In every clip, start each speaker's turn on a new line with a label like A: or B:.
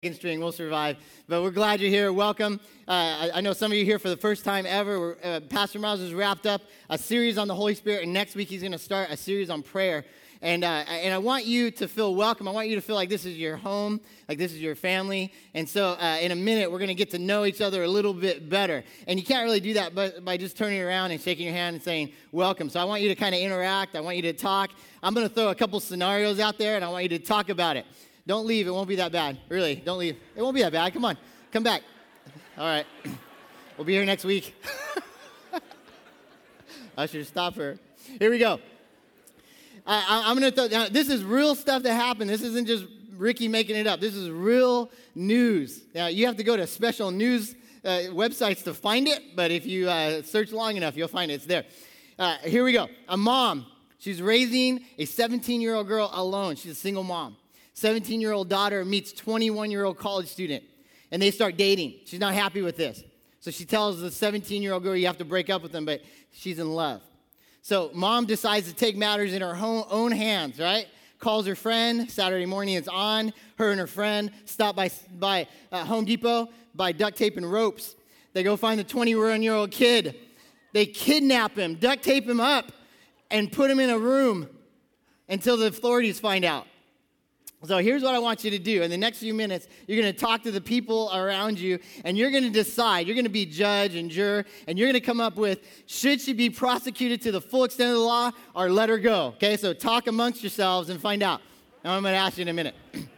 A: String, we'll survive. But we're glad you're here. Welcome. I know some of you are here for the first time ever. Pastor Miles has wrapped up a series on the Holy Spirit, and next week he's going to start a series on prayer. And I want you to feel welcome. I want you to feel like this is your home, like this is your family. And so in a minute, we're going to get to know each other a little bit better. And you can't really do that by just turning around and shaking your hand and saying, welcome. So I want you to kind of interact. I want you to talk. I'm going to throw a couple scenarios out there, and I want you to talk about it. Don't leave. It won't be that bad. Really, don't leave. It won't be that bad. Come on. Come back. All right. We'll be here next week. I should stop her. Here we go. I'm going to throw, this is real stuff that happened. This isn't just Ricky making it up. This is real news. Now, you have to go to special news websites to find it, but if you search long enough, you'll find it. It's there. Here we go. A mom. She's raising a 17-year-old girl alone. She's a single mom. 17-year-old daughter meets 21-year-old college student, and they start dating. She's not happy with this. So she tells the 17-year-old girl, you have to break up with him, but she's in love. So mom decides to take matters in her own hands, right? Calls her friend. Saturday morning, it's on. Her and her friend stop by Home Depot, buy duct tape and ropes. They go find the 21-year-old kid. They kidnap him, duct tape him up, and put him in a room until the authorities find out. So here's what I want you to do. In the next few minutes, you're going to talk to the people around you, and you're going to decide. You're going to be judge and juror, and you're going to come up with, should she be prosecuted to the full extent of the law or let her go? Okay, so talk amongst yourselves and find out. Now I'm going to ask you in a minute.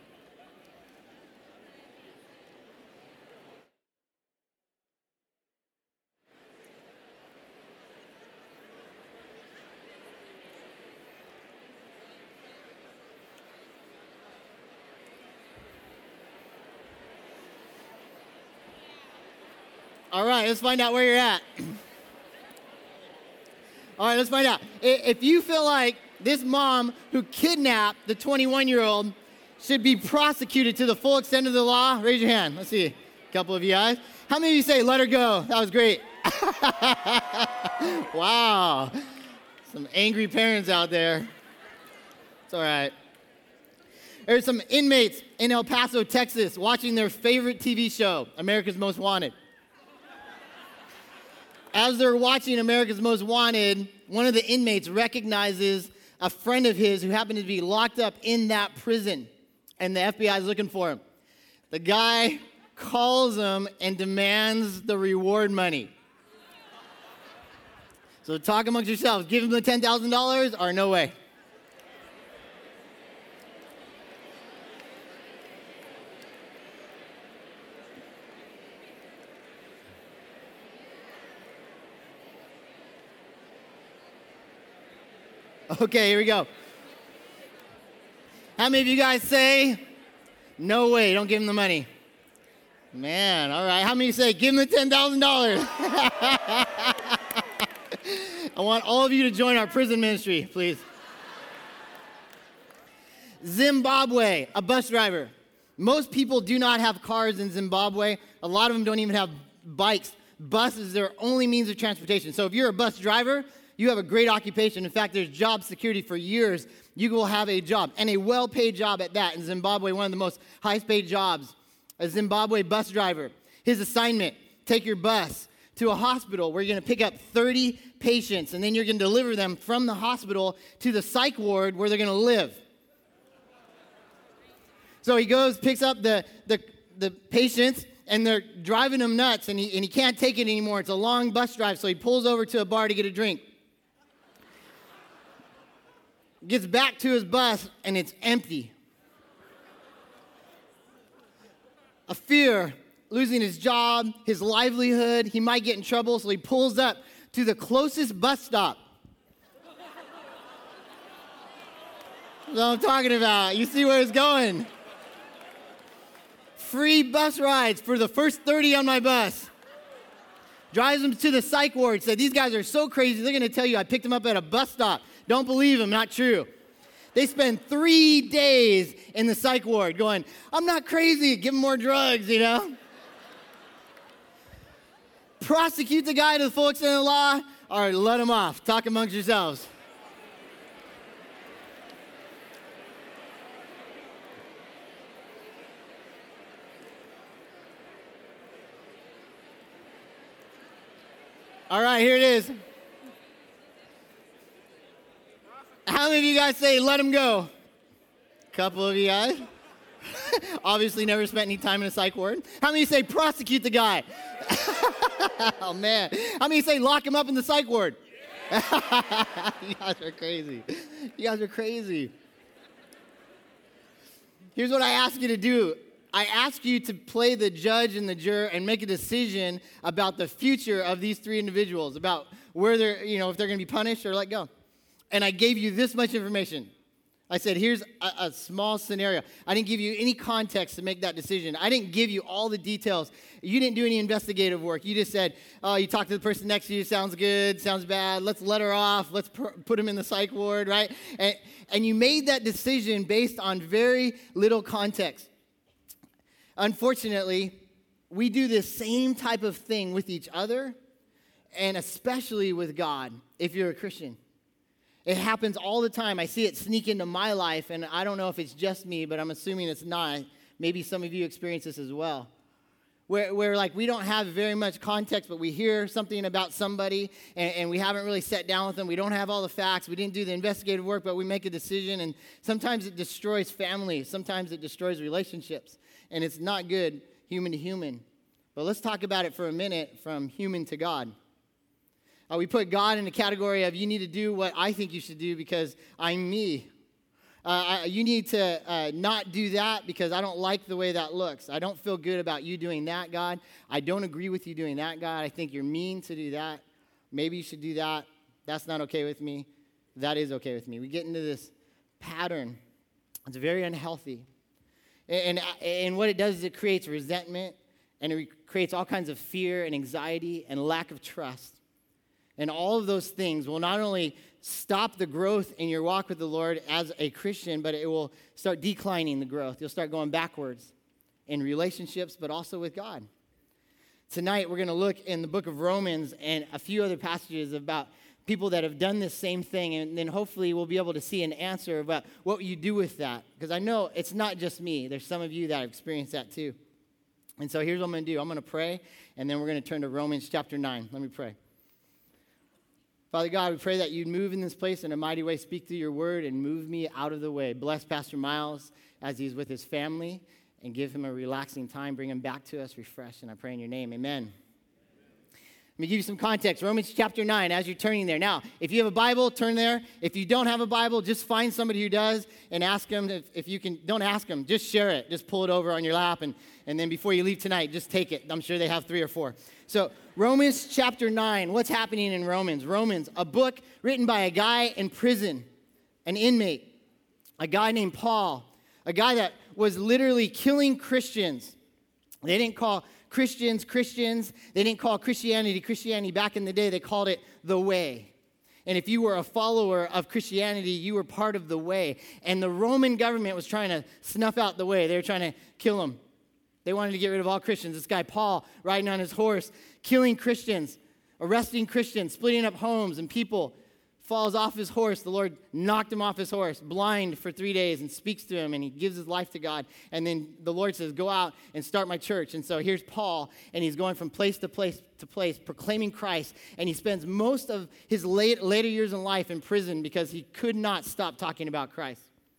A: All right, let's find out where you're at. All right, let's find out. If you feel like this mom who kidnapped the 21-year-old should be prosecuted to the full extent of the law, raise your hand. Let's see. A couple of you guys. How many of you say, let her go? That was great. Wow. Some angry parents out there. It's all right. There's some inmates in El Paso, Texas, watching their favorite TV show, America's Most Wanted. As they're watching America's Most Wanted, one of the inmates recognizes a friend of his who happened to be locked up in that prison, and the FBI is looking for him. The guy calls him and demands the reward money. So talk amongst yourselves. Give him the $10,000 or no way. Okay, here we go. How many of you guys say, no way, don't give him the money? Man, all right. How many say, give him the $10,000? I want all of you to join our prison ministry, please. Zimbabwe, a bus driver. Most people do not have cars in Zimbabwe. A lot of them don't even have bikes. Bus is their only means of transportation. So if you're a bus driver, you have a great occupation. In fact, there's job security for years. You will have a job, and a well-paid job at that. In Zimbabwe, one of the most highest-paid jobs, a Zimbabwe bus driver. His assignment, take your bus to a hospital where you're going to pick up 30 patients, and then you're going to deliver them from the hospital to the psych ward where they're going to live. So he goes, picks up the patients, and they're driving him nuts, and he can't take it anymore. It's a long bus drive, so he pulls over to a bar to get a drink. Gets back to his bus, and it's empty. A fear, losing his job, his livelihood, he might get in trouble, so he pulls up to the closest bus stop. That's what I'm talking about. You see where it's going. Free bus rides for the first 30 on my bus. Drives them to the psych ward, said, these guys are so crazy, they're going to tell you I picked them up at a bus stop. Don't believe them, not true. They spend 3 days in the psych ward going, I'm not crazy, give them more drugs, you know. Prosecute the guy to the full extent of the law or let him off. Talk amongst yourselves. All right, here it is. How many of you guys say, let him go? A couple of you guys. Obviously never spent any time in a psych ward. How many say, prosecute the guy? Oh, man. How many say, lock him up in the psych ward? You guys are crazy. You guys are crazy. Here's what I ask you to do. I ask you to play the judge and the juror and make a decision about the future of these three individuals, about where they're, if they're going to be punished or let go. And I gave you this much information. I said, here's a small scenario. I didn't give you any context to make that decision. I didn't give you all the details. You didn't do any investigative work. You just said, oh, you talked to the person next to you, sounds good, sounds bad, let's let her off, let's put him in the psych ward, right? And you made that decision based on very little context. Unfortunately, we do this same type of thing with each other, and especially with God, if you're a Christian. It happens all the time. I see it sneak into my life, and I don't know if it's just me, but I'm assuming it's not. Maybe some of you experience this as well. Where like we don't have very much context, but we hear something about somebody, and we haven't really sat down with them. We don't have all the facts. We didn't do the investigative work, but we make a decision, and sometimes it destroys families. Sometimes it destroys relationships, and it's not good human to human. But let's talk about it for a minute from human to God. We put God in the category of you need to do what I think you should do because I'm me. You need to not do that because I don't like the way that looks. I don't feel good about you doing that, God. I don't agree with you doing that, God. I think you're mean to do that. Maybe you should do that. That's not okay with me. That is okay with me. We get into this pattern. It's very unhealthy. And what it does is it creates resentment, and it creates all kinds of fear and anxiety and lack of trust. And all of those things will not only stop the growth in your walk with the Lord as a Christian, but it will start declining the growth. You'll start going backwards in relationships, but also with God. Tonight, we're going to look in the book of Romans and a few other passages about people that have done this same thing, and then hopefully we'll be able to see an answer about what you do with that. Because I know it's not just me. There's some of you that have experienced that too. And so here's what I'm going to do. I'm going to pray, and then we're going to turn to Romans chapter 9. Let me pray. Father God, we pray that you'd move in this place in a mighty way, speak through your word, and move me out of the way. Bless Pastor Miles as he's with his family, and give him a relaxing time. Bring him back to us refreshed, and I pray in your name. Amen. Let me give you some context. Romans chapter 9, as you're turning there. Now, if you have a Bible, turn there. If you don't have a Bible, just find somebody who does and ask them if you can. Don't ask them. Just share it. Just pull it over on your lap, and then before you leave tonight, just take it. I'm sure they have 3 or 4. So Romans chapter 9, what's happening in Romans? Romans, a book written by a guy in prison, an inmate, a guy named Paul, a guy that was literally killing Christians. They didn't call Christians. They didn't call Christianity. Back in the day, they called it the way. And if you were a follower of Christianity, you were part of the way. And the Roman government was trying to snuff out the way. They were trying to kill them. They wanted to get rid of all Christians. This guy, Paul, riding on his horse, killing Christians, arresting Christians, splitting up homes and people, falls off his horse. The Lord knocked him off his horse, blind for 3 days, and speaks to him, and he gives his life to God. And then the Lord says, go out and start my church. And so here's Paul, and he's going from place to place to place, proclaiming Christ. And he spends most of his later years in life in prison because he could not stop talking about Christ.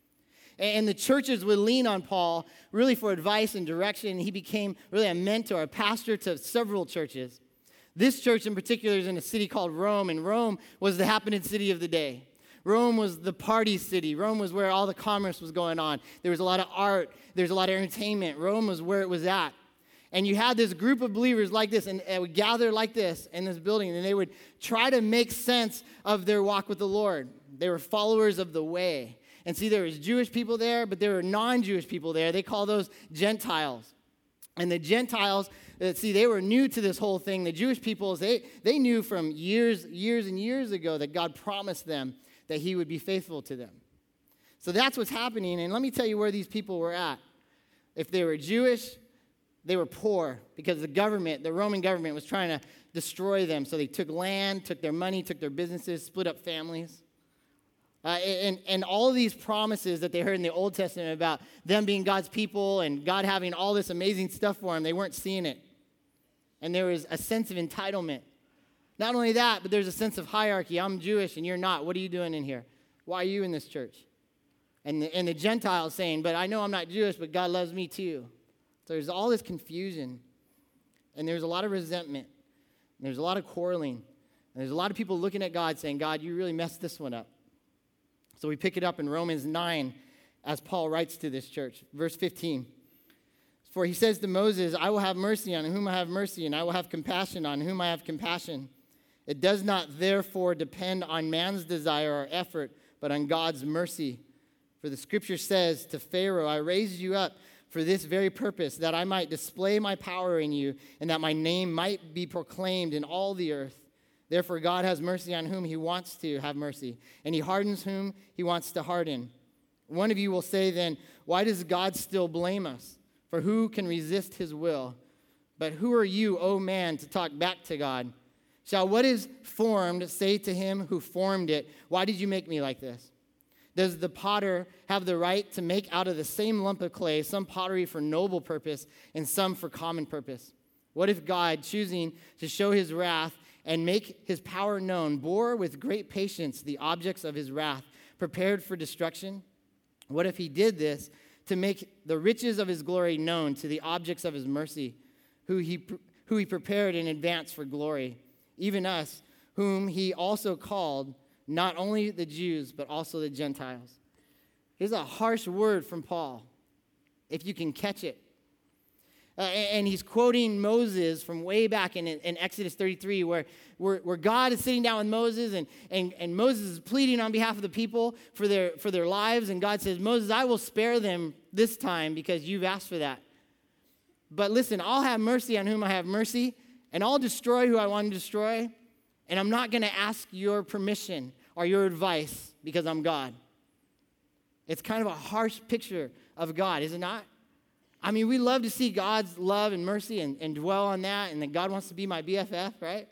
A: And the churches would lean on Paul really for advice and direction. He became really a mentor, a pastor to several churches. This church in particular is in a city called Rome, and Rome was the happening city of the day. Rome was the party city. Rome was where all the commerce was going on. There was a lot of art. There was a lot of entertainment. Rome was where it was at. And you had this group of believers like this, and would gather like this in this building, and they would try to make sense of their walk with the Lord. They were followers of the way. And see, there was Jewish people there, but there were non-Jewish people there. They call those Gentiles. And the Gentiles, they were new to this whole thing. The Jewish peoples, they knew from years and years ago that God promised them that he would be faithful to them. So that's what's happening. And let me tell you where these people were at. If they were Jewish, they were poor because the Roman government was trying to destroy them. So they took land, took their money, took their businesses, split up families. And all of these promises that they heard in the Old Testament about them being God's people and God having all this amazing stuff for them, they weren't seeing it. And there was a sense of entitlement. Not only that, but there's a sense of hierarchy. I'm Jewish and you're not. What are you doing in here? Why are you in this church? And the Gentiles saying, but I know I'm not Jewish, but God loves me too. So there's all this confusion. And there's a lot of resentment. And there's a lot of quarreling. And there's a lot of people looking at God saying, God, you really messed this one up. So we pick it up in Romans 9 as Paul writes to this church. Verse 15. For he says to Moses, I will have mercy on whom I have mercy, and I will have compassion on whom I have compassion. It does not therefore depend on man's desire or effort, but on God's mercy. For the scripture says to Pharaoh, I raised you up for this very purpose, that I might display my power in you, and that my name might be proclaimed in all the earth. Therefore God has mercy on whom he wants to have mercy, and he hardens whom he wants to harden. One of you will say then, why does God still blame us? For who can resist his will? But who are you, O man, to talk back to God? Shall what is formed say to him who formed it, why did you make me like this? Does the potter have the right to make out of the same lump of clay some pottery for noble purpose and some for common purpose? What if God, choosing to show his wrath and make his power known, bore with great patience the objects of his wrath, prepared for destruction? What if he did this to make the riches of his glory known to the objects of his mercy, who he prepared in advance for glory? Even us, whom he also called, not only the Jews, but also the Gentiles. Here's a harsh word from Paul, if you can catch it. And he's quoting Moses from way back in Exodus 33, where God is sitting down with Moses, and Moses is pleading on behalf of the people for their lives, and God says, Moses, I will spare them this time because you've asked for that. But listen, I'll have mercy on whom I have mercy, and I'll destroy who I want to destroy, and I'm not going to ask your permission or your advice because I'm God. It's kind of a harsh picture of God, is it not? I mean, we love to see God's love and mercy and dwell on that, and that God wants to be my BFF, right?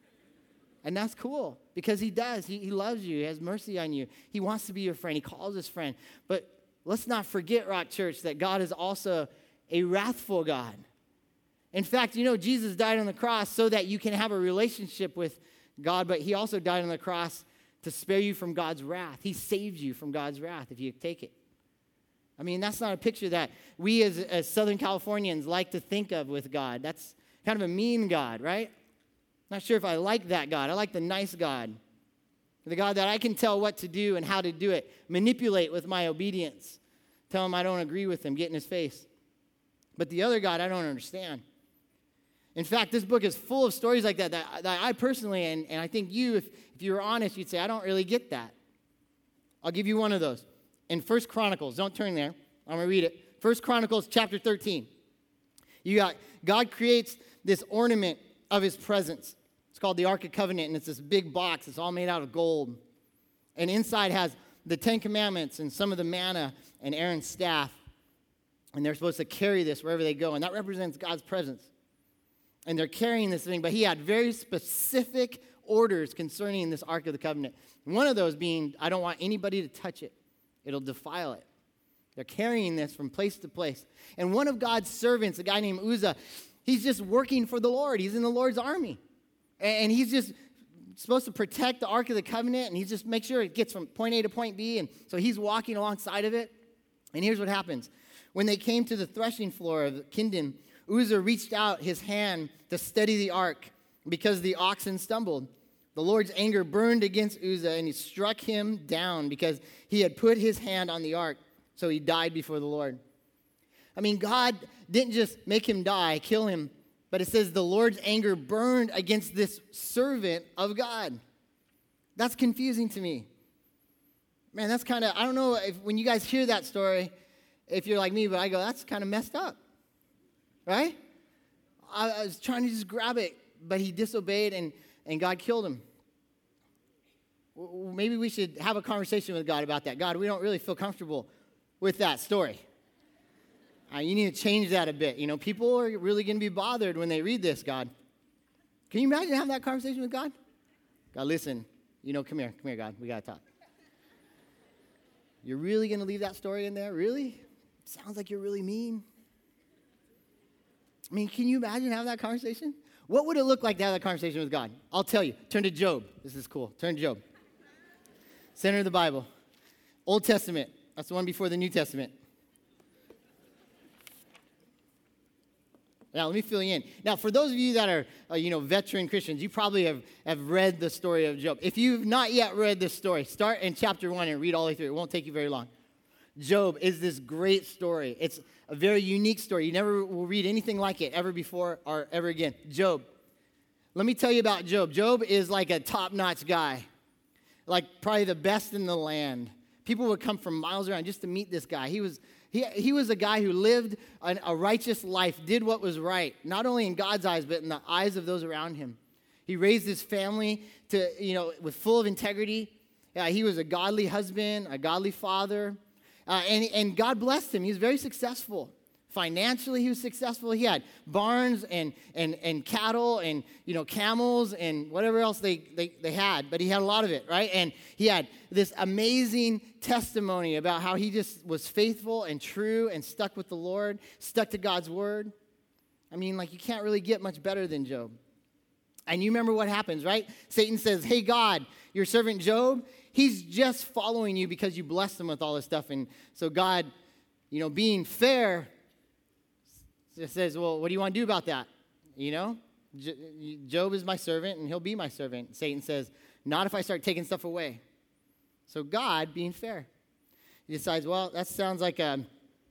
A: And that's cool, because he does. He loves you. He has mercy on you. He wants to be your friend. He calls us friend. But let's not forget, Rock Church, that God is also a wrathful God. In fact, you know, Jesus died on the cross so that you can have a relationship with God, but he also died on the cross to spare you from God's wrath. He saved you from God's wrath if you take it. I mean, that's not a picture that we as Southern Californians like to think of with God. That's kind of a mean God, right? Not sure if I like that God. I like the nice God. The God that I can tell what to do and how to do it, manipulate with my obedience, tell him I don't agree with him, get in his face. But the other God, I don't understand. In fact, this book is full of stories like that I personally, and I think you, if you were honest, you'd say, I don't really get that. I'll give you one of those. In 1 Chronicles, don't turn there. I'm going to read it. 1 Chronicles chapter 13. You got, God creates this ornament of his presence. It's called the Ark of Covenant, and it's this big box. It's all made out of gold. And inside has the Ten Commandments and some of the manna and Aaron's staff. And they're supposed to carry this wherever they go, and that represents God's presence. And they're carrying this thing, but he had very specific orders concerning this Ark of the Covenant. One of those being, I don't want anybody to touch it. It'll defile it. They're carrying this from place to place. And one of God's servants, a guy named Uzzah, he's just working for the Lord. He's in the Lord's army. And he's just supposed to protect the Ark of the Covenant, and he's just make sure it gets from point A to point B. And so he's walking alongside of it. And here's what happens. When they came to the threshing floor of Kindon, Uzzah reached out his hand to steady the ark because the oxen stumbled. The Lord's anger burned against Uzzah, and he struck him down because he had put his hand on the ark, so he died before the Lord. I mean, God didn't just make him die, kill him, but it says the Lord's anger burned against this servant of God. That's confusing to me. Man, that's kind of, I don't know if when you guys hear that story, if you're like me, but I go, that's kind of messed up, right? I was trying to just grab it, but he disobeyed, and God killed him. Maybe we should have a conversation with God about that. God, we don't really feel comfortable with that story. You need to change that a bit. You know, people are really going to be bothered when they read this, God. Can you imagine having that conversation with God? God, listen, you know, come here, God. We got to talk. You're really going to leave that story in there? Really? Sounds like you're really mean. I mean, can you imagine having that conversation? What would it look like to have that conversation with God? I'll tell you. Turn to Job. This is cool. Turn to Job. Center of the Bible. Old Testament. That's the one before the New Testament. Now, let me fill you in. Now, for those of you that are, veteran Christians, you probably have read the story of Job. If you've not yet read this story, start in chapter 1 and read all the way through. It won't take you very long. Job is this great story. It's a very unique story. You never will read anything like it ever before or ever again. Job. Let me tell you about Job. Job is like a top-notch guy, like probably the best in the land. People would come from miles around just to meet this guy. He was a guy who lived a righteous life, did what was right, not only in God's eyes, but in the eyes of those around him. He raised his family with full of integrity. He was a godly husband, a godly father. And God blessed him. He was very successful. Financially, he was successful. He had barns and cattle and, camels and whatever else they had. But he had a lot of it, right? And he had this amazing testimony about how he just was faithful and true and stuck with the Lord, stuck to God's word. I mean, you can't really get much better than Job. And you remember what happens, right? Satan says, hey, God, your servant Job, he's just following you because you blessed him with all this stuff. And so God, being fair, says, well, what do you want to do about that? Job is my servant, and he'll be my servant. Satan says, not if I start taking stuff away. So God, being fair, he decides, well, that sounds like I'm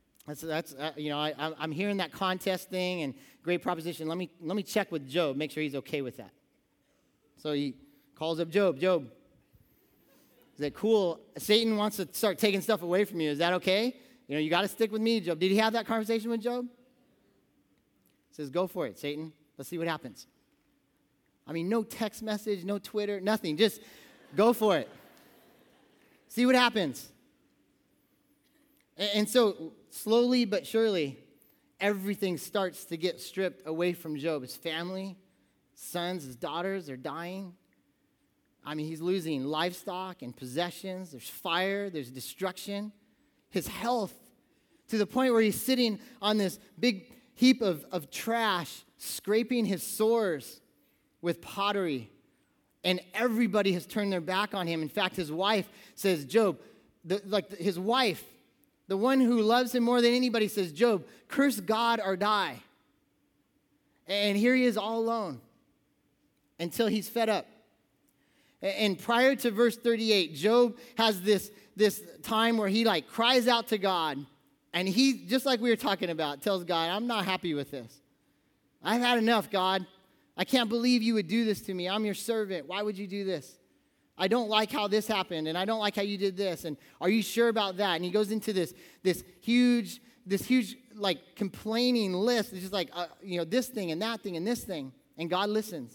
A: hearing that contest thing and great proposition. Let me check with Job, make sure he's okay with that. So he calls up Job. Job, is that cool? Satan wants to start taking stuff away from you. Is that okay? You got to stick with me, Job. Did he have that conversation with Job? He says, go for it, Satan. Let's see what happens. I mean, no text message, no Twitter, nothing. Just go for it. See what happens. And so, slowly but surely, everything starts to get stripped away from Job. His family, sons, his daughters are dying. I mean, he's losing livestock and possessions. There's fire, there's destruction. His health, to the point where he's sitting on this big heap of trash, scraping his sores with pottery. And everybody has turned their back on him. In fact, his wife says, Job, his wife, the one who loves him more than anybody, says, Job, curse God or die. And here he is all alone until he's fed up. And prior to verse 38, Job has this time where he cries out to God. And he, just like we were talking about, tells God, I'm not happy with this. I've had enough, God. I can't believe you would do this to me. I'm your servant. Why would you do this? I don't like how this happened, and I don't like how you did this. And are you sure about that? And he goes into this huge complaining list. It's just this thing and that thing and this thing. And God listens.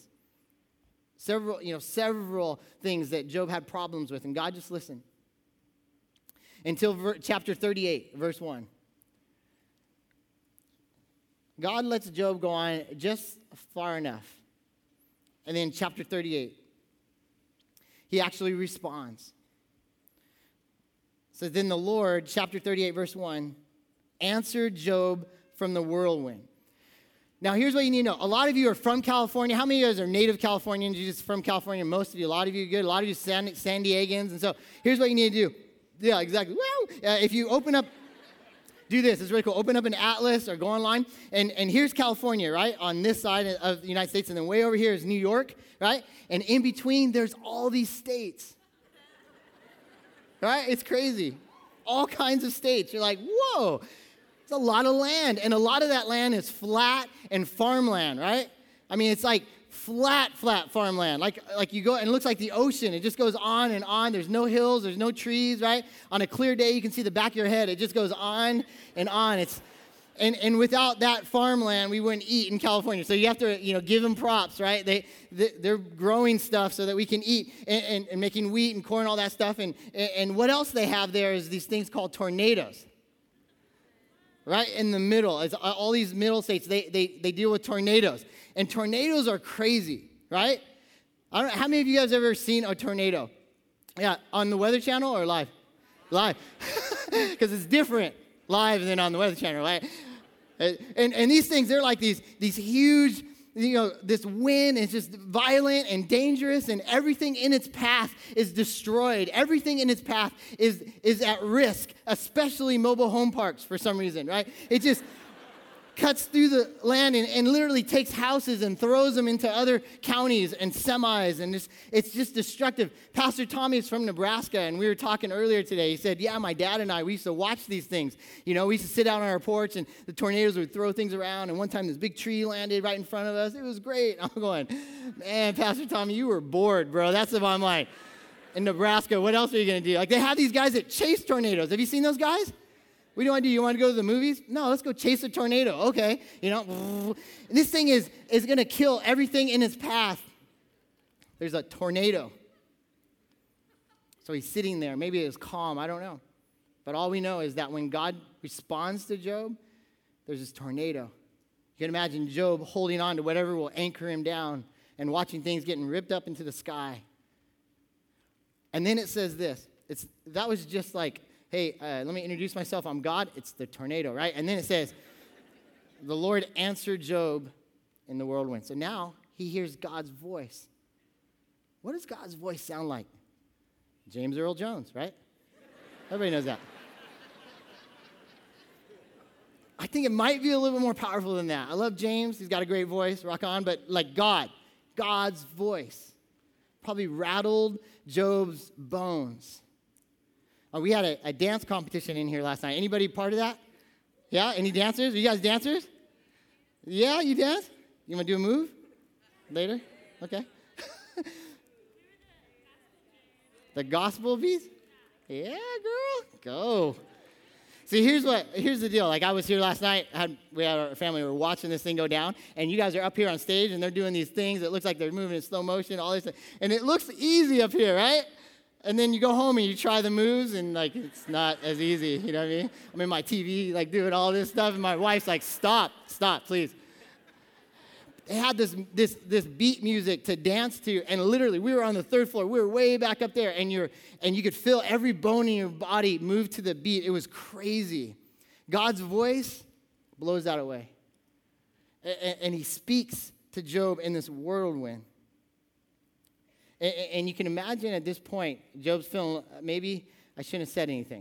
A: Several things that Job had problems with, and God just listened. Until chapter 38, verse 1. God lets Job go on just far enough. And then chapter 38, he actually responds. So then the Lord, chapter 38, verse 1, answered Job from the whirlwind. Now, here's what you need to know. A lot of you are from California. How many of you guys are native Californians? You're just from California. Most of you. A lot of you are good. A lot of you are San Diegans. And so here's what you need to do. Yeah, exactly. Well, if you open up, do this. It's really cool. Open up an atlas or go online. And here's California, right, on this side of the United States. And then way over here is New York, right? And in between, there's all these states. Right? It's crazy. All kinds of states. You're like, whoa. It's a lot of land. And a lot of that land is flat and farmland, right? I mean, it's like flat farmland. Like you go, and it looks like the ocean. It just goes on and on. There's no hills. There's no trees, right? On a clear day, you can see the back of your head. It just goes on and on. And without that farmland, we wouldn't eat in California. So you have to, give them props, right? They're growing stuff so that we can eat and making wheat and corn, all that stuff. And what else they have there is these things called tornadoes. Right in the middle, it's all these middle states, they deal with tornadoes. And tornadoes are crazy, right? I don't know, how many of you guys have ever seen a tornado? Yeah, on the Weather Channel or live? Live. Because it's different live than on the Weather Channel, right? And these things, they're like these huge this wind is just violent and dangerous, and everything in its path is destroyed. Everything in its path is at risk, especially mobile home parks for some reason, right? It just cuts through the land and literally takes houses and throws them into other counties and semis, and it's just destructive. Pastor Tommy is from Nebraska, and we were talking earlier today. He said, yeah, my dad and I, we used to watch these things. We used to sit out on our porch, and the tornadoes would throw things around, and one time this big tree landed right in front of us. It was great. I'm going, man, Pastor Tommy, you were bored, bro. That's what I'm like. In Nebraska, what else are you going to do? Like, they have these guys that chase tornadoes. Have you seen those guys? What do you want to do? You want to go to the movies? No, let's go chase a tornado. Okay. This thing is going to kill everything in its path. There's a tornado. So he's sitting there. Maybe it was calm. I don't know. But all we know is that when God responds to Job, there's this tornado. You can imagine Job holding on to whatever will anchor him down and watching things getting ripped up into the sky. And then it says this. That was just like, hey, let me introduce myself. I'm God. It's the tornado, right? And then it says, the Lord answered Job in the whirlwind. So now he hears God's voice. What does God's voice sound like? James Earl Jones, right? Everybody knows that. I think it might be a little bit more powerful than that. I love James. He's got a great voice. Rock on. But like God's voice probably rattled Job's bones. We had a dance competition in here last night. Anybody part of that? Yeah? Any dancers? Are you guys dancers? Yeah, you dance? You want to do a move? Later? Okay. The gospel piece? Yeah, girl. Go. See, here's the deal. Like, I was here last night. We had our family. We were watching this thing go down. And you guys are up here on stage, and they're doing these things. It looks like they're moving in slow motion, all this. And it looks easy up here, right? And then you go home and you try the moves, and like it's not as easy. You know what I mean? I'm in my TV, like doing all this stuff, and my wife's like, "Stop, please." They had this beat music to dance to, and literally, we were on the third floor. We were way back up there, and you could feel every bone in your body move to the beat. It was crazy. God's voice blows that away, and He speaks to Job in this whirlwind. And you can imagine at this point, Job's feeling, maybe I shouldn't have said anything.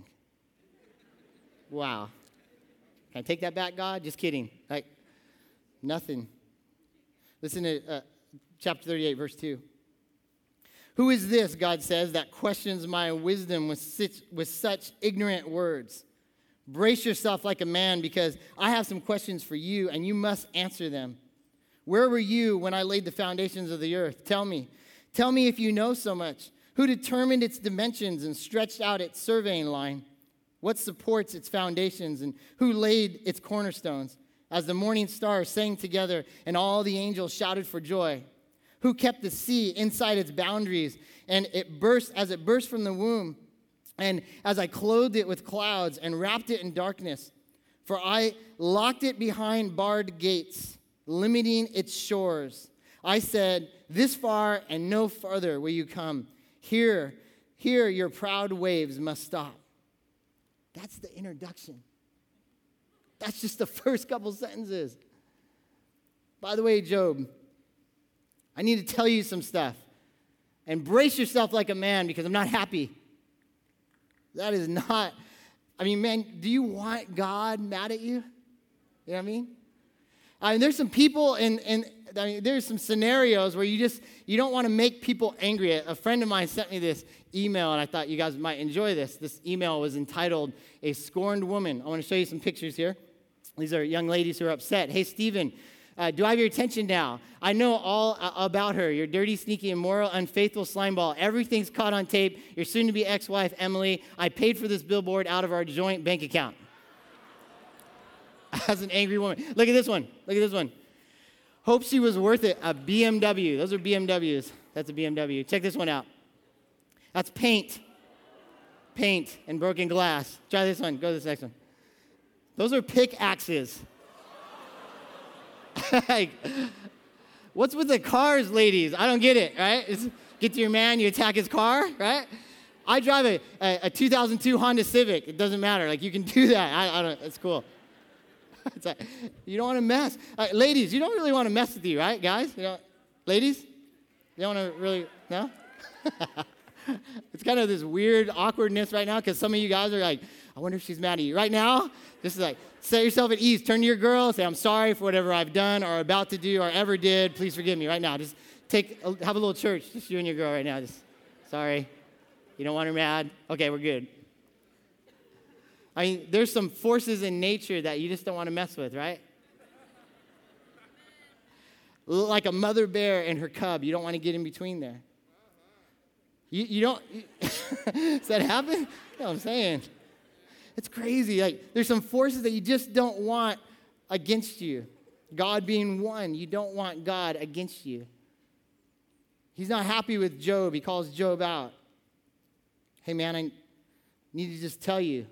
A: Wow. Can I take that back, God? Just kidding. Like, nothing. Listen to chapter 38, verse 2. Who is this, God says, that questions my wisdom with such ignorant words? Brace yourself like a man, because I have some questions for you, and you must answer them. Where were you when I laid the foundations of the earth? Tell me if you know so much. Who determined its dimensions and stretched out its surveying line? What supports its foundations, and who laid its cornerstones? As the morning stars sang together and all the angels shouted for joy. Who kept the sea inside its boundaries, and it burst from the womb, and as I clothed it with clouds and wrapped it in darkness? For I locked it behind barred gates, limiting its shores. I said, this far and no farther will you come. Here your proud waves must stop. That's the introduction. That's just the first couple sentences. By the way, Job, I need to tell you some stuff. And brace yourself like a man, because I'm not happy. That is not, man, do you want God mad at you? You know what I mean? There's some people there's some scenarios where you don't want to make people angry. A friend of mine sent me this email, and I thought you guys might enjoy this. This email was entitled, A Scorned Woman. I want to show you some pictures here. These are young ladies who are upset. Hey, Stephen, do I have your attention now? I know all about her. You're dirty, sneaky, immoral, unfaithful slimeball. Everything's caught on tape. Your soon-to-be ex-wife, Emily. I paid for this billboard out of our joint bank account. As an angry woman. Look at this one. Hope she was worth it. A BMW. Those are BMWs. That's a BMW. Check this one out. That's paint. Paint and broken glass. Try this one. Go to this next one. Those are pickaxes. Like, what's with the cars, ladies? I don't get it, right? Get to your man, you attack his car, right? I drive a 2002 Honda Civic. It doesn't matter. Like, you can do that. I don't. It's cool. It's like, you don't want to mess. Ladies, you don't really want to mess with you, right, guys? Ladies, you don't want to really, no? It's kind of this weird awkwardness right now because some of you guys are like, I wonder if she's mad at you. Right now, just like, set yourself at ease. Turn to your girl, say, I'm sorry for whatever I've done or about to do or ever did. Please forgive me right now. Just have a little church, just you and your girl right now. Just, sorry. You don't want her mad? Okay, we're good. I mean, there's some forces in nature that you just don't want to mess with, right? Like a mother bear and her cub. You don't want to get in between there. You don't, does that happen? You know what I'm saying? It's crazy. Like, there's some forces that you just don't want against you. God being one, you don't want God against you. He's not happy with Job. He calls Job out. Hey, man, I need to just tell you.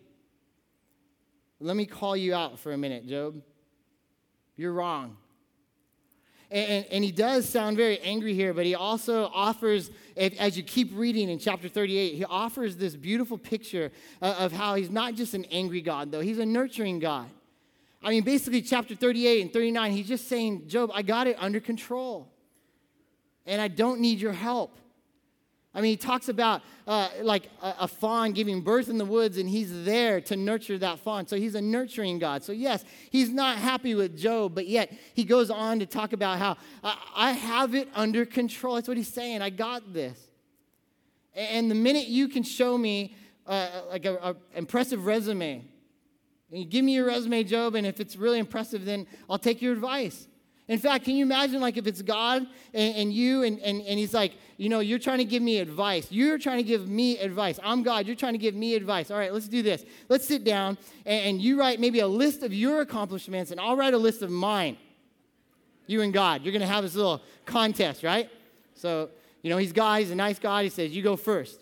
A: Let me call you out for a minute, Job. You're wrong. And he does sound very angry here, but he also offers, as you keep reading in chapter 38, he offers this beautiful picture of how he's not just an angry God, though. He's a nurturing God. I mean, basically, chapter 38 and 39, he's just saying, Job, I got it under control, and I don't need your help. I mean, he talks about like a fawn giving birth in the woods, and he's there to nurture that fawn. So he's a nurturing God. So yes, he's not happy with Job, but yet he goes on to talk about how I have it under control. That's what he's saying. I got this. And the minute you can show me like an impressive resume, and you give me your resume, Job, and if it's really impressive, then I'll take your advice. In fact, can you imagine like if it's God and you and he's like, you know, you're trying to give me advice. You're trying to give me advice. I'm God. You're trying to give me advice. All right, let's do this. Let's sit down and you write maybe a list of your accomplishments and I'll write a list of mine. You and God. You're going to have this little contest, right? So, you know, he's God. He's a nice God. He says, you go first.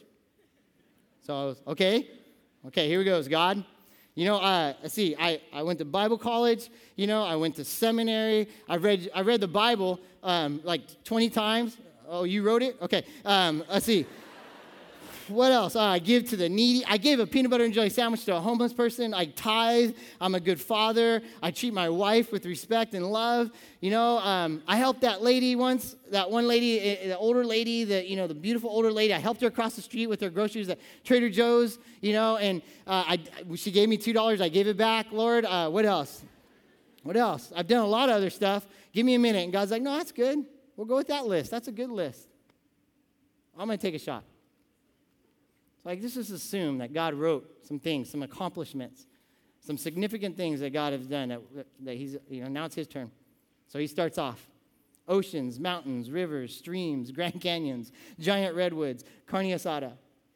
A: So, okay, here we go, God. You know, let's see, I went to Bible college, you know, I went to seminary. I read the Bible like 20 times. Oh, you wrote it? Okay, let's see. What else? I give to the needy. I gave a peanut butter and jelly sandwich to a homeless person. I tithe. I'm a good father. I treat my wife with respect and love. You know, I helped that lady once, that one lady, the older lady, the beautiful older lady. I helped her across the street with her groceries at Trader Joe's, you know, and she gave me $2. I gave it back. Lord, what else? What else? I've done a lot of other stuff. Give me a minute. And God's like, no, that's good. We'll go with that list. That's a good list. I'm going to take a shot. So I just assume that God wrote some things, some accomplishments, some significant things that God has done, that he's, you know, now it's his turn. So he starts off. Oceans, mountains, rivers, streams, Grand Canyons, giant redwoods, carne asada.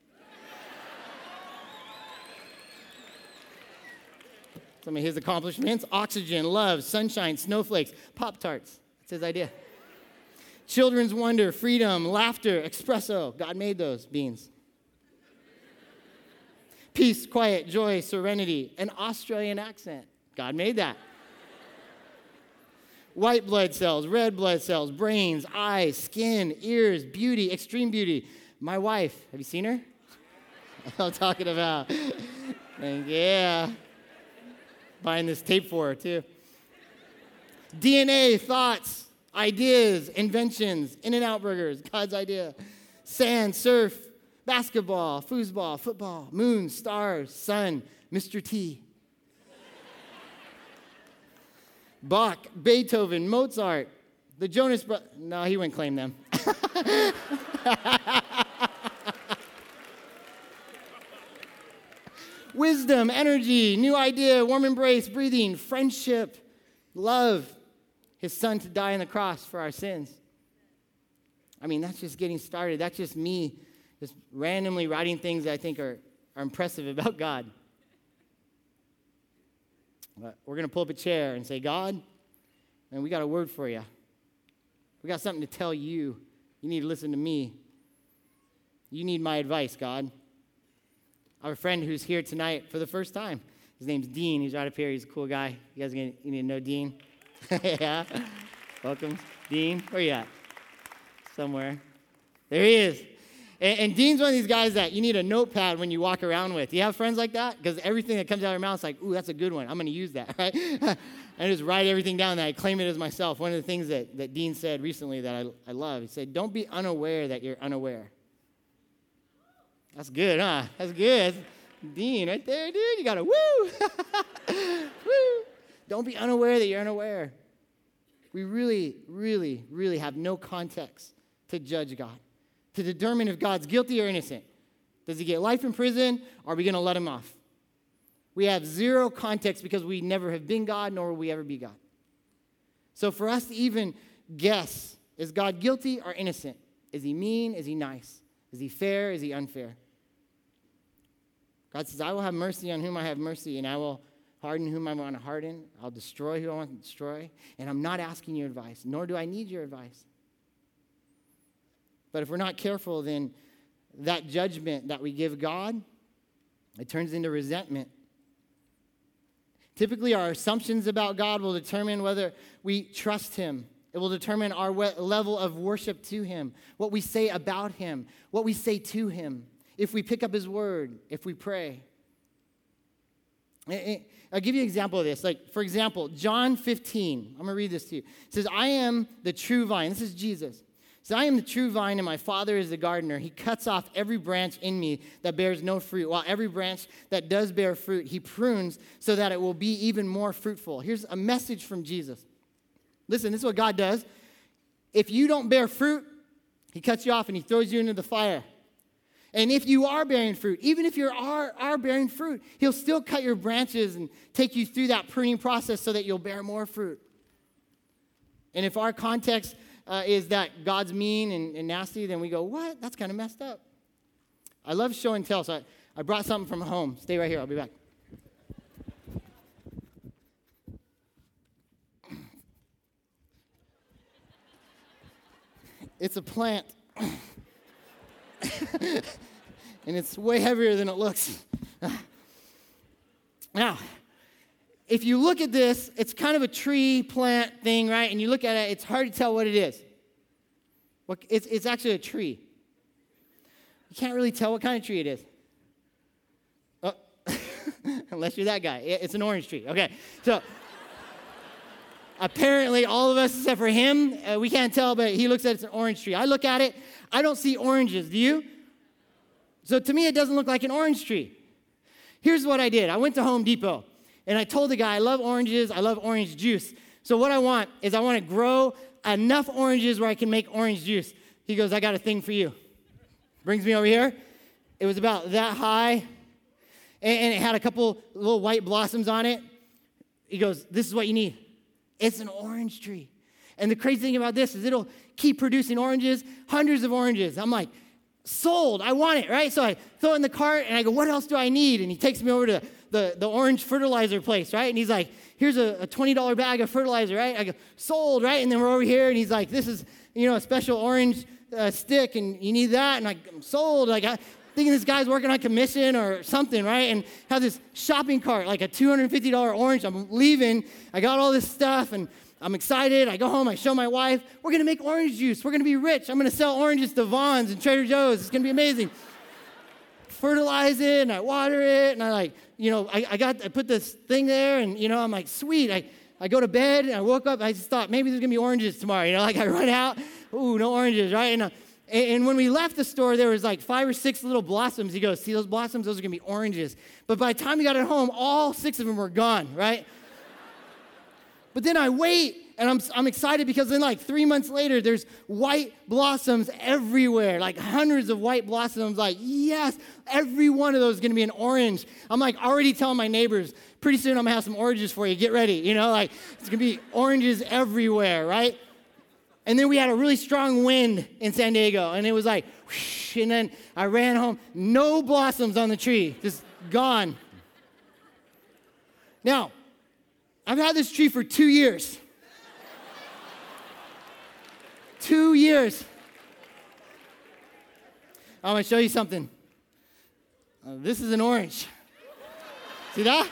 A: Some of his accomplishments: oxygen, love, sunshine, snowflakes, Pop-Tarts. That's his idea. Children's wonder, freedom, laughter, espresso. God made those beans. Peace, quiet, joy, serenity, an Australian accent. God made that. White blood cells, red blood cells, brains, eyes, skin, ears, beauty, extreme beauty. My wife, have you seen her? I'm talking about. And yeah. Buying this tape for her, too. DNA, thoughts, ideas, inventions, In-N-Out burgers, God's idea. Sand, surf, basketball, foosball, football, moon, stars, sun, Mr. T. Bach, Beethoven, Mozart, the Jonas Brothers. No, he wouldn't claim them. Wisdom, energy, new idea, warm embrace, breathing, friendship, love, his son to die on the cross for our sins. I mean, that's just getting started. That's just me just randomly writing things that I think are impressive about God. But we're going to pull up a chair and say, God, man, we got a word for you. We got something to tell you. You need to listen to me. You need my advice, God. I have a friend who's here tonight for the first time. His name's Dean. He's right up here. He's a cool guy. You guys you need to know Dean? Yeah. Welcome. Dean, where you at? Somewhere. There he is. And Dean's one of these guys that you need a notepad when you walk around with. Do you have friends like that? Because everything that comes out of your mouth is like, ooh, that's a good one. I'm going to use that, right? I just write everything down and I claim it as myself. One of the things that Dean said recently that I love, he said, don't be unaware that you're unaware. That's good, huh? That's good. That's Dean right there, dude. You got to woo. Woo. Don't be unaware that you're unaware. We really, really, really have no context to judge God, to determine if God's guilty or innocent. Does he get life in prison, or are we going to let him off? We have zero context because we never have been God, nor will we ever be God. So for us to even guess, is God guilty or innocent? Is he mean? Is he nice? Is he fair? Is he unfair? God says, I will have mercy on whom I have mercy, and I will harden whom I want to harden. I'll destroy who I want to destroy. And I'm not asking your advice, nor do I need your advice. But if we're not careful, then that judgment that we give God, it turns into resentment. Typically, our assumptions about God will determine whether we trust him. It will determine our level of worship to him, what we say about him, what we say to him, if we pick up his word, if we pray. I'll give you an example of this. Like, for example, John 15. I'm going to read this to you. It says, I am the true vine. This is Jesus. It says, I am the true vine, and my Father is the gardener. He cuts off every branch in me that bears no fruit, while every branch that does bear fruit, he prunes so that it will be even more fruitful. Here's a message from Jesus. Listen, this is what God does. If you don't bear fruit, he cuts you off and he throws you into the fire. And if you are bearing fruit, even if you are bearing fruit, he'll still cut your branches and take you through that pruning process so that you'll bear more fruit. And if our context is that God's mean and nasty, then we go, what? That's kind of messed up. I love show and tell, so I brought something from home. Stay right here. I'll be back. It's a plant. And it's way heavier than it looks. Now, if you look at this, it's kind of a tree plant thing, right? And you look at it, it's hard to tell what it is. It's actually a tree. You can't really tell what kind of tree it is. Oh, unless you're that guy. It's an orange tree. Okay, so apparently all of us except for him, we can't tell, but he looks at it, it's an orange tree. I look at it, I don't see oranges. Do you? So to me, it doesn't look like an orange tree. Here's what I did. I went to Home Depot, and I told the guy, I love oranges, I love orange juice. So what I want to grow enough oranges where I can make orange juice. He goes, I got a thing for you. Brings me over here. It was about that high, and it had a couple little white blossoms on it. He goes, this is what you need. It's an orange tree. And the crazy thing about this is it'll keep producing oranges, hundreds of oranges. I'm like, sold, I want it, right? So I throw it in the cart, and I go, what else do I need? And he takes me over to the orange fertilizer place, right? And he's like, here's a $20 bag of fertilizer, right? I go, sold, right? And then we're over here, and he's like, this is, a special orange stick, and you need that? And I'm sold. Like, I'm thinking this guy's working on commission or something, right? And have this shopping cart, like a $250 orange. I'm leaving. I got all this stuff, and I'm excited. I go home. I show my wife. We're going to make orange juice. We're going to be rich. I'm going to sell oranges to Vons and Trader Joe's. It's going to be amazing. Fertilize it, and I water it, and I put this thing there, and, I'm like, sweet. I go to bed, and I woke up. I just thought, maybe there's going to be oranges tomorrow. I run out. Ooh, no oranges, right? And when we left the store, there was like 5 or 6 little blossoms. He goes, see those blossoms? Those are going to be oranges. But by the time we got it home, all 6 of them were gone, right? But then I wait, and I'm excited because then like 3 months later, there's white blossoms everywhere, like hundreds of white blossoms. Like, yes, every one of those is going to be an orange. I'm like already telling my neighbors, pretty soon I'm going to have some oranges for you. Get ready, it's going to be oranges everywhere, right? And then we had a really strong wind in San Diego, and it was like, whoosh, and then I ran home. No blossoms on the tree, just gone. Now, I've had this tree for 2 years. 2 years. I'm going to show you something. This is an orange. See that?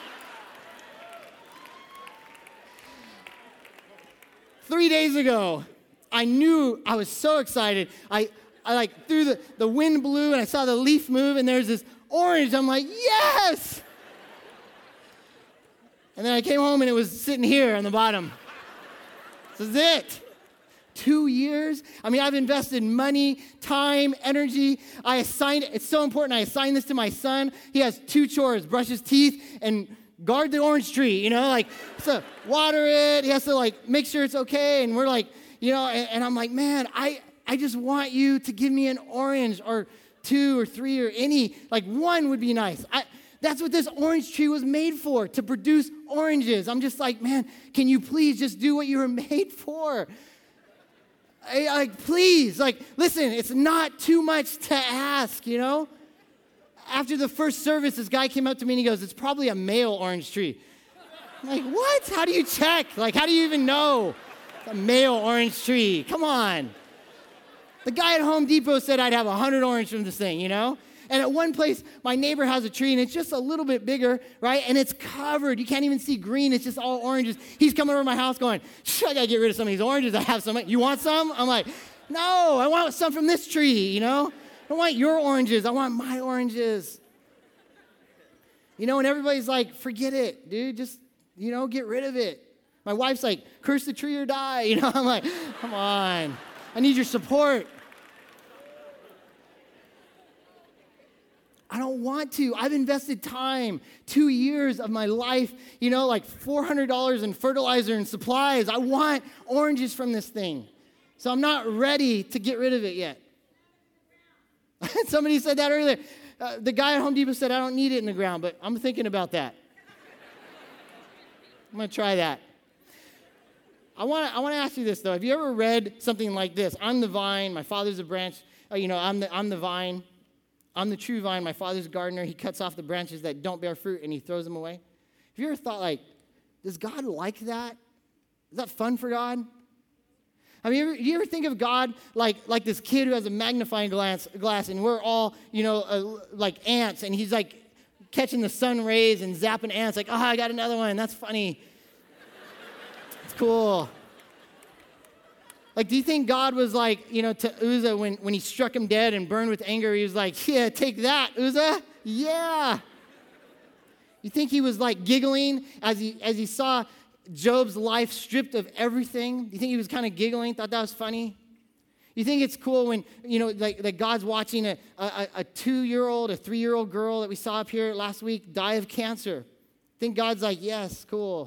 A: 3 days ago, I knew, I was so excited. I through the wind blew, and I saw the leaf move, and there's this orange. I'm like, yes! And then I came home and it was sitting here on the bottom. This is it. 2 years. I mean, I've invested money, time, energy. It's so important. I assigned this to my son. He has 2 chores: brush his teeth and guard the orange tree, he has to water it. He has to make sure it's okay. And we're and I'm like, man, I just want you to give me an orange or 2 or 3 or any, 1 would be nice. That's what this orange tree was made for, to produce oranges. I'm just like, man, can you please just do what you were made for? Please, listen, it's not too much to ask, After the first service, this guy came up to me and he goes, it's probably a male orange tree. I'm like, what? How do you check? How do you even know it's a male orange tree? Come on. The guy at Home Depot said I'd have 100 orange from this thing, And at one place, my neighbor has a tree, and it's just a little bit bigger, right? And it's covered. You can't even see green. It's just all oranges. He's coming over to my house going, I got to get rid of some of these oranges. I have some. You want some? I'm like, no, I want some from this tree, I don't want your oranges. I want my oranges. And everybody's like, forget it, dude. Just, get rid of it. My wife's like, curse the tree or die. I'm like, come on. I need your support. I don't want to. I've invested time, 2 years of my life, $400 in fertilizer and supplies. I want oranges from this thing. So I'm not ready to get rid of it yet. Somebody said that earlier. The guy at Home Depot said, I don't need it in the ground, but I'm thinking about that. I'm going to try that. I want to ask you this, though. Have you ever read something like this? I'm the vine, my father's a branch. I'm the vine. I'm the true vine, my father's gardener. He cuts off the branches that don't bear fruit and he throws them away. Have you ever thought, does God like that? Is that fun for God? I mean, you ever think of God like this kid who has a magnifying glass and we're all, like ants, and he's catching the sun rays and zapping ants I got another one. That's funny. It's cool. Do you think God was to Uzzah when he struck him dead and burned with anger, he was like, yeah, take that, Uzzah. Yeah. You think he was giggling as he saw Job's life stripped of everything? You think he was kind of giggling, thought that was funny? You think it's cool when, that God's watching a 2-year-old, a 3-year-old girl that we saw up here last week die of cancer? Think God's like, yes, cool.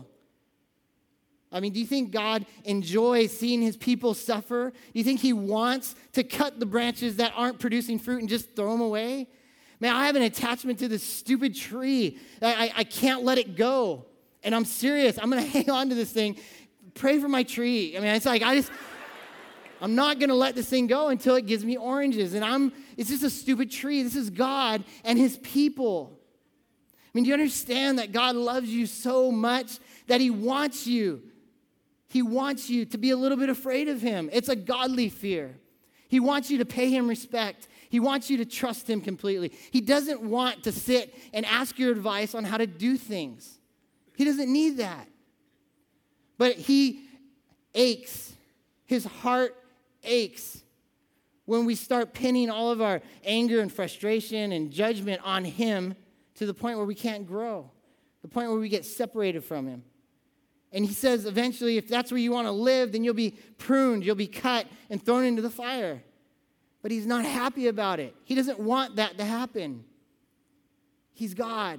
A: I mean, do you think God enjoys seeing his people suffer? Do you think he wants to cut the branches that aren't producing fruit and just throw them away? Man, I have an attachment to this stupid tree. I can't let it go. And I'm serious. I'm going to hang on to this thing. Pray for my tree. I mean, it's I'm not going to let this thing go until it gives me oranges. And it's just a stupid tree. This is God and his people. I mean, do you understand that God loves you so much that he wants you? He wants you to be a little bit afraid of him. It's a godly fear. He wants you to pay him respect. He wants you to trust him completely. He doesn't want to sit and ask your advice on how to do things. He doesn't need that. But he aches. His heart aches when we start pinning all of our anger and frustration and judgment on him to the point where we can't grow, the point where we get separated from him. And he says eventually, if that's where you want to live, then you'll be pruned, you'll be cut and thrown into the fire. But he's not happy about it. He doesn't want that to happen. He's God.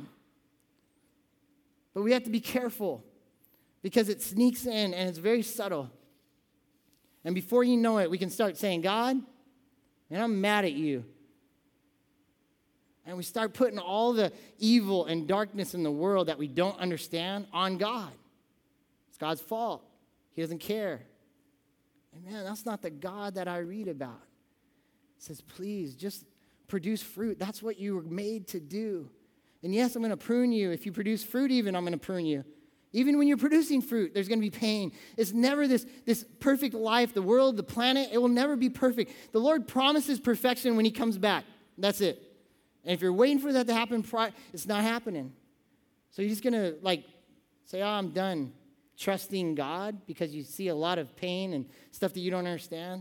A: But we have to be careful because it sneaks in and it's very subtle. And before you know it, we can start saying, God, man, I'm mad at you. And we start putting all the evil and darkness in the world that we don't understand on God. It's God's fault. He doesn't care. And man, that's not the God that I read about. It says, please, just produce fruit. That's what you were made to do. And yes, I'm going to prune you. If you produce fruit even, I'm going to prune you. Even when you're producing fruit, there's going to be pain. It's never this perfect life. The world, the planet, it will never be perfect. The Lord promises perfection when he comes back. That's it. And if you're waiting for that to happen, it's not happening. So you're just going to say, I'm done trusting God because you see a lot of pain and stuff that you don't understand.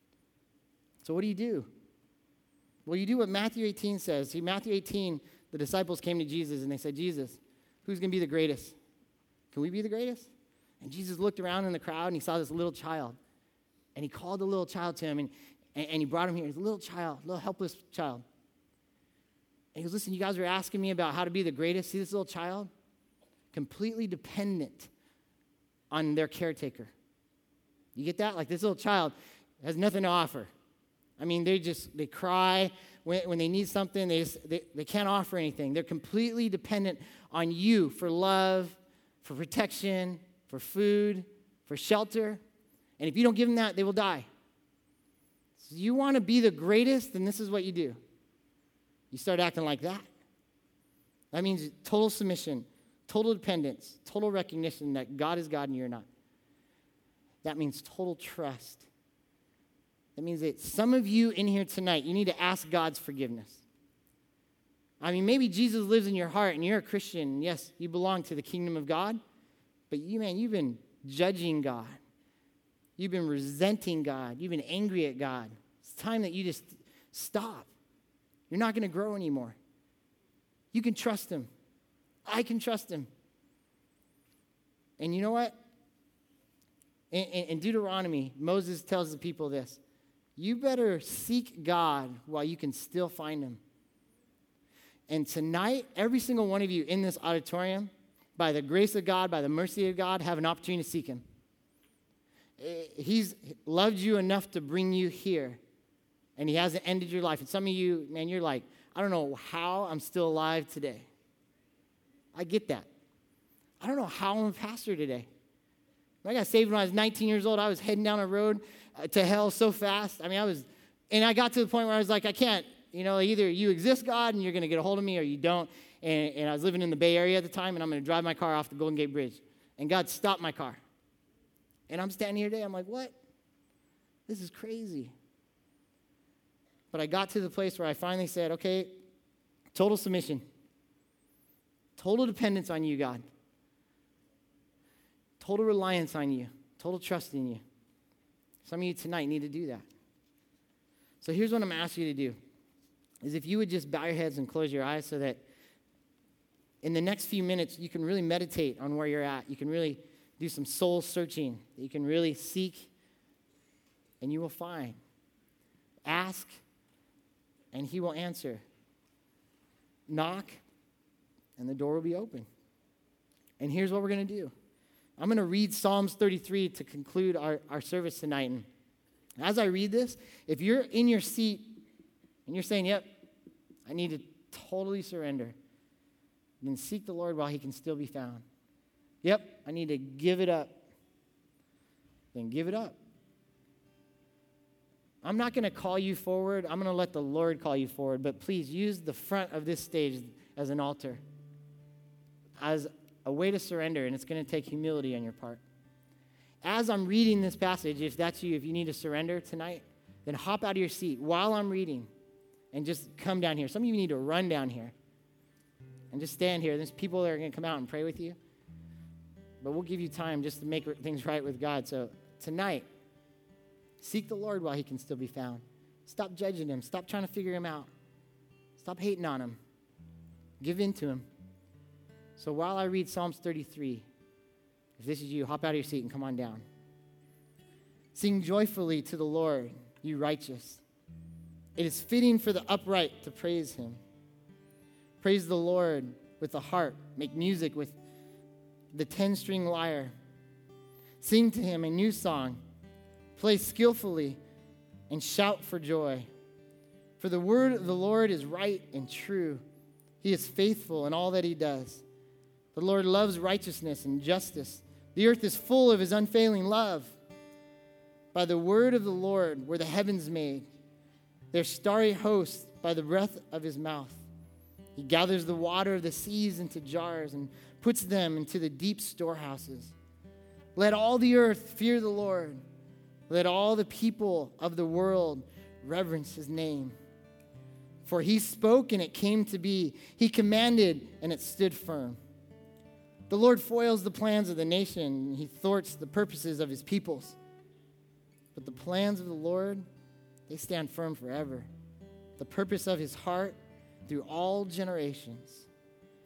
A: So what do? Well, you do what Matthew 18 says. See, Matthew 18, the disciples came to Jesus and they said, Jesus, who's going to be the greatest? Can we be the greatest? And Jesus looked around in the crowd, and he saw this little child. And he called the little child to him, and he brought him here. He's a little child, little helpless child. And he goes, listen, you guys were asking me about how to be the greatest. See this little child? Completely dependent on their caretaker. You get that? Like this little child has nothing to offer. I mean, they cry when they need something. They can't offer anything. They're completely dependent on you for love, for protection, for food, for shelter. And if you don't give them that, they will die. So you want to be the greatest, then this is what you do. You start acting like that. That means total submission, total dependence, total recognition that God is God and you're not. That means total trust. That means that some of you in here tonight, you need to ask God's forgiveness. I mean, maybe Jesus lives in your heart and you're a Christian. And yes, you belong to the kingdom of God. But you've been judging God. You've been resenting God. You've been angry at God. It's time that you just stop. You're not going to grow anymore. You can trust him. I can trust him. And you know what? In Deuteronomy, Moses tells the people this. You better seek God while you can still find him. And tonight, every single one of you in this auditorium, by the grace of God, by the mercy of God, have an opportunity to seek him. He's loved you enough to bring you here. And he hasn't ended your life. And some of you, man, you're like, I don't know how I'm still alive today. I get that. I don't know how I'm a pastor today. I got saved when I was 19 years old. I was heading down a road to hell so fast. I mean, and I got to the point where I was like, I can't, either you exist, God, and you're going to get a hold of me, or you don't. And I was living in the Bay Area at the time, and I'm going to drive my car off the Golden Gate Bridge. And God stopped my car. And I'm standing here today. I'm like, what? This is crazy. But I got to the place where I finally said, okay, total submission. Total dependence on you, God. Total reliance on you. Total trust in you. Some of you tonight need to do that. So here's what I'm asking you to do. Is if you would just bow your heads and close your eyes so that in the next few minutes you can really meditate on where you're at. You can really do some soul searching. You can really seek and you will find. Ask and he will answer. Knock and the door will be open. And here's what we're going to do. I'm going to read Psalms 33 to conclude our service tonight. And as I read this, if you're in your seat and you're saying, yep, I need to totally surrender, then seek the Lord while he can still be found. Yep, I need to give it up. Then give it up. I'm not going to call you forward. I'm going to let the Lord call you forward. But please use the front of this stage as an altar, as a way to surrender, and it's going to take humility on your part. As I'm reading this passage, if that's you, if you need to surrender tonight, then hop out of your seat while I'm reading and just come down here. Some of you need to run down here and just stand here. There's people that are going to come out and pray with you. But we'll give you time just to make things right with God. So tonight, seek the Lord while he can still be found. Stop judging him. Stop trying to figure him out. Stop hating on him. Give in to him. So while I read Psalms 33, if this is you, hop out of your seat and come on down. Sing joyfully to the Lord, you righteous. It is fitting for the upright to praise him. Praise the Lord with the harp. Make music with the 10-string lyre. Sing to him a new song. Play skillfully and shout for joy. For the word of the Lord is right and true. He is faithful in all that he does. The Lord loves righteousness and justice. The earth is full of his unfailing love. By the word of the Lord were the heavens made, their starry hosts by the breath of his mouth. He gathers the water of the seas into jars and puts them into the deep storehouses. Let all the earth fear the Lord. Let all the people of the world reverence his name. For he spoke and it came to be. He commanded and it stood firm. The Lord foils the plans of the nation. He thwarts the purposes of his peoples. But the plans of the Lord, they stand firm forever. The purpose of his heart through all generations.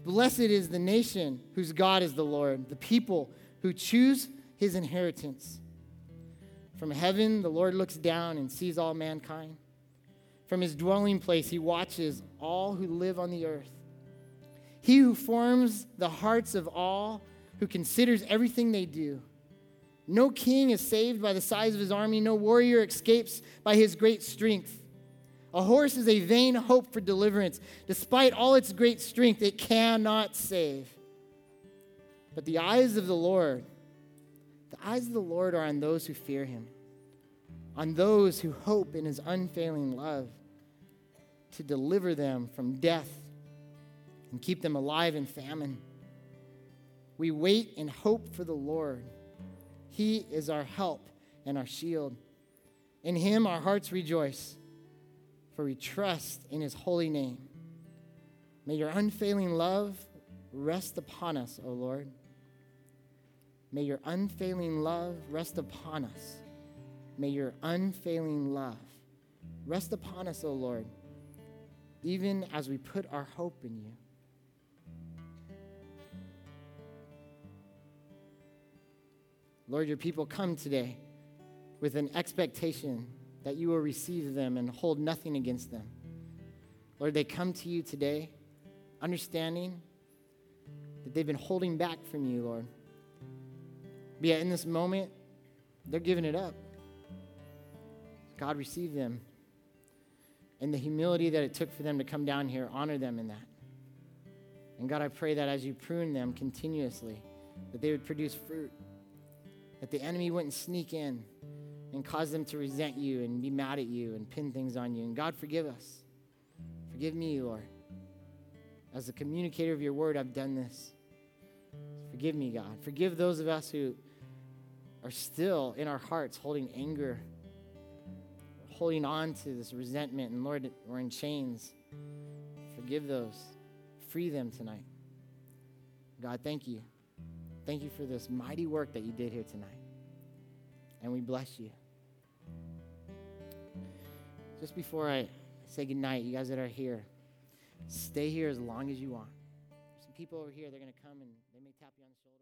A: Blessed is the nation whose God is the Lord, the people who choose his inheritance. From heaven, the Lord looks down and sees all mankind. From his dwelling place, he watches all who live on the earth. He who forms the hearts of all, who considers everything they do. No king is saved by the size of his army. No warrior escapes by his great strength. A horse is a vain hope for deliverance. Despite all its great strength, it cannot save. But the eyes of the Lord are on those who fear him, on those who hope in his unfailing love, to deliver them from death and keep them alive in famine. We wait and hope for the Lord. He is our help and our shield. In him our hearts rejoice, for we trust in his holy name. May your unfailing love rest upon us, O Lord. May your unfailing love rest upon us. May your unfailing love rest upon us, O Lord, even as we put our hope in you. Lord, your people come today with an expectation that you will receive them and hold nothing against them. Lord, they come to you today understanding that they've been holding back from you, Lord. But yet in this moment, they're giving it up. God, receive them. And the humility that it took for them to come down here, honor them in that. And God, I pray that as you prune them continuously, that they would produce fruit, that the enemy wouldn't sneak in and cause them to resent you and be mad at you and pin things on you. And God, forgive us. Forgive me, Lord. As a communicator of your word, I've done this. Forgive me, God. Forgive those of us who are still in our hearts holding anger, holding on to this resentment. And Lord, we're in chains. Forgive those. Free them tonight. God, thank you. Thank you for this mighty work that you did here tonight. And we bless you. Just before I say goodnight, you guys that are here, stay here as long as you want. There's some people over here, they're going to come and they may tap you on the shoulder.